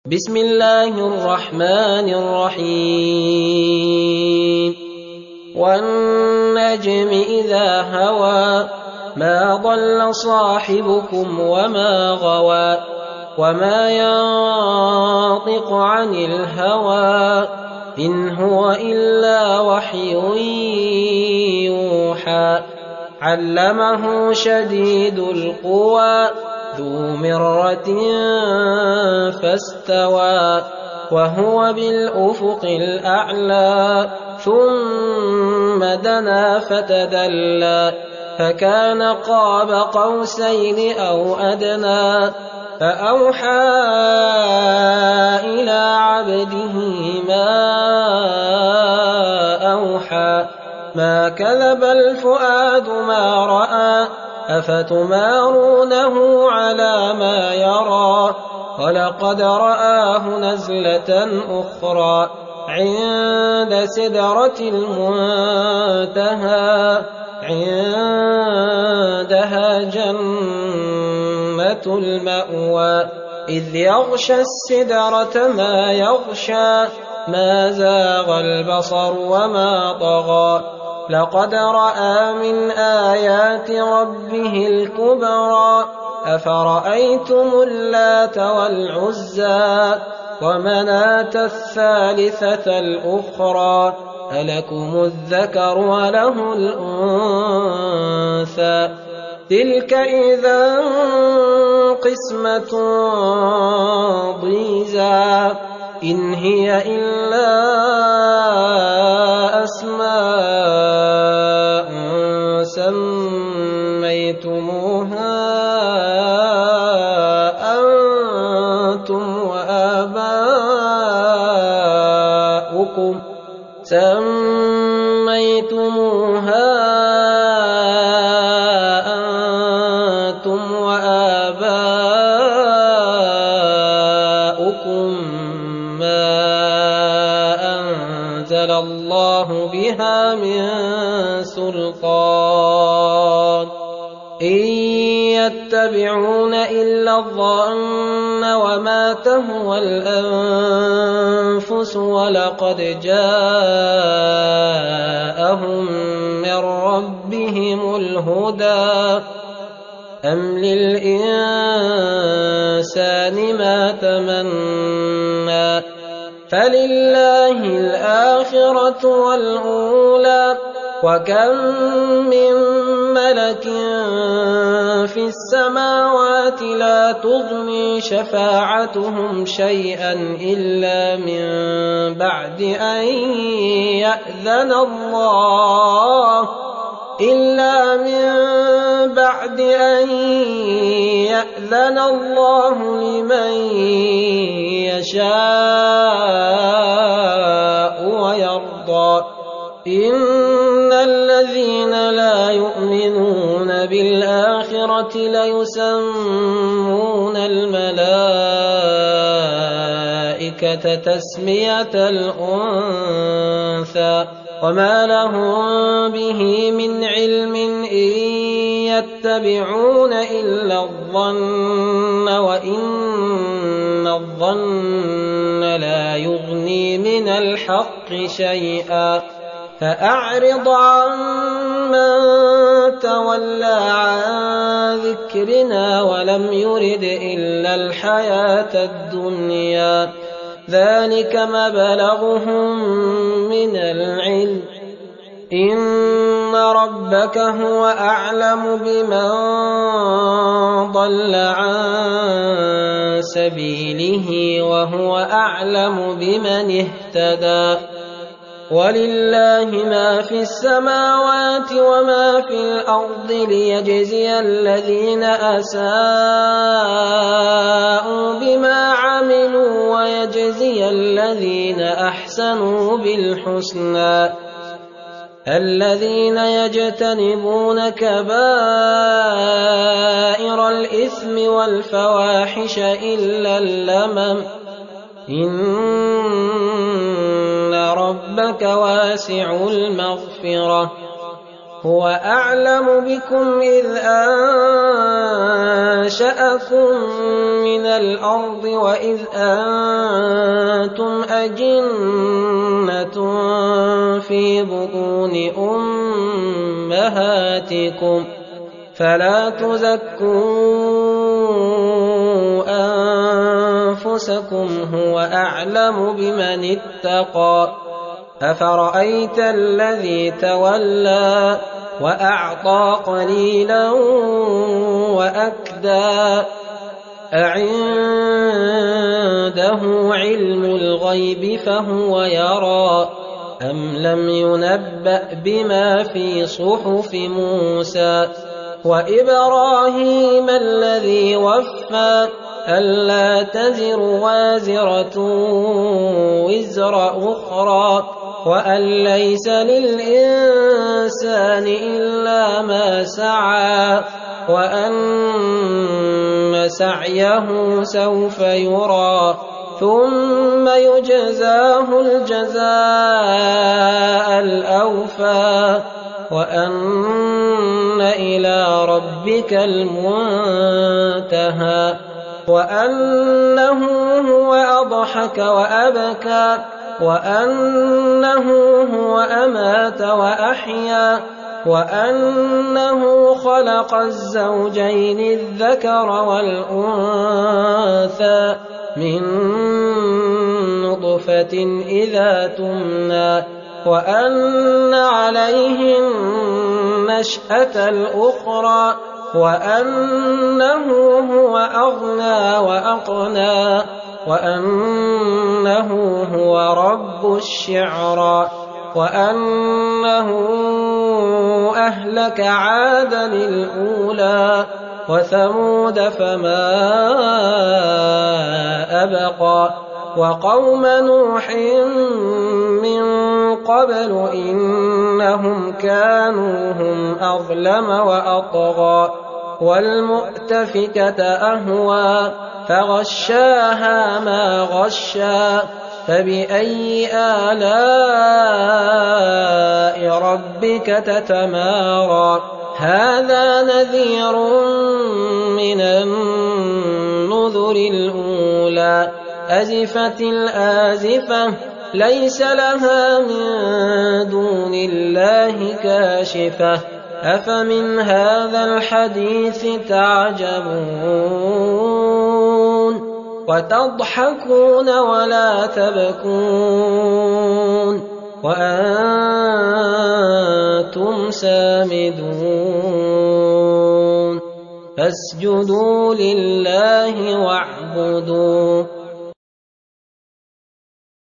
بسم الله الرحمن الرحيم والنجم إذا هوى ما ضل صاحبكم وما غوى وما ينطق عن الهوى إن هو إلا وحي يوحى علمه شديد القوى ذو مرة فاستوى وهو بالأفق الأعلى ثم دنا فتدلى فكان قاب قوسين أو أدنى فأوحى إلى عبده ما أوحى ما كذب الفؤاد ما رأى أفتمارونه على ما يرى ولقد رآه نزلة أخرى عند سدرة المنتهى عندها جنة المأوى إذ يغشى السدرة ما يغشى ما زاغ البصر وما طغى لقد رأى من آيات ربه الكبرى أفرأيتم اللات والعزى ومناة الثالثة الأخرى ألكم الذكر وله الأنثى تلك إذا قسمة ضيزى إن هي إلا أسماء سميتموها أنتم وآباؤكم ما أنزل الله بها من سلطان إن يتبعون إلا الظن وما تهوى الأنفس ولقد جاءهم من ربهم الهدى أم للإنسان ما تمنى فلله الآخرة والأولى وكم من ملك في السماوات لا تغني شفاعتهم شيئا إلا من بعد أن يأذن الله لمن يشاء ويرضى إن الذين لا يؤمنون بالآخرة ليسمون الملائكة تسمية الأنثى وما لهم به من علم إن يتبعون إلا الظن وإن الظن لا يغني من الحق شيئا فأعرض عمن تولى عن ذكرنا ولم يرد إلا الحياة الدنيا ذلك مبلغهم من العلم إن ربك هو أعلم بمن ضل عن سبيله وهو أعلم بمن اهتدى ولله ما في السماوات وما في الأرض ليجزي الذين أساءوا بما عملوا ويجزي الذين أحسنوا بالحسنى الذين يجتنبون كبائر الإثم والفواحش إلا اللمم إن ربك واسع المغفرة هو أعلم بكم إذ أنشأكم من الأرض وإذ أنتم أجنة في بطون أمهاتكم فلا تزكوا أنفسكم هو أعلم بمن اتقى أفرأيت الذي تولى وأعطى قليلا وأكدى أعنده علم الغيب فهو يرى أم لم ينبأ بما في صحف موسى وإبراهيم الذي وفى ألا تزر وازرة وزر أخرى وأن ليس للإنسان إلا ما سعى وأن سعيه سوف يرى ثم يجزاه الجزاء الأوفى وأن إلى ربك المنتهى وأنه هو أضحك وأبكى وأنه هو أمات وأحيا وأنه خلق الزوجين الذكر والأنثى من نطفة إذا تمنى وأن عليه النشأة الأخرى وأنه هو أغنى وأقنى وأنه هو رب الشعرى وأنه أهلك عادا الأولى وثمود فما أبقى وقوم نوح من قبل إنهم كانوا هم أظلم وأطغى والمؤتفكة أهوى فغشاها ما غشى فبأي آلاء ربك تتمارى هذا نذير من النذر الأولى أزفت الآزفة ليس لها من دون الله كاشفة أفمن هذا الحديث تعجبون وتضحكون ولا تبكون وأنتم سامدون فاسجدوا لله واعبدوا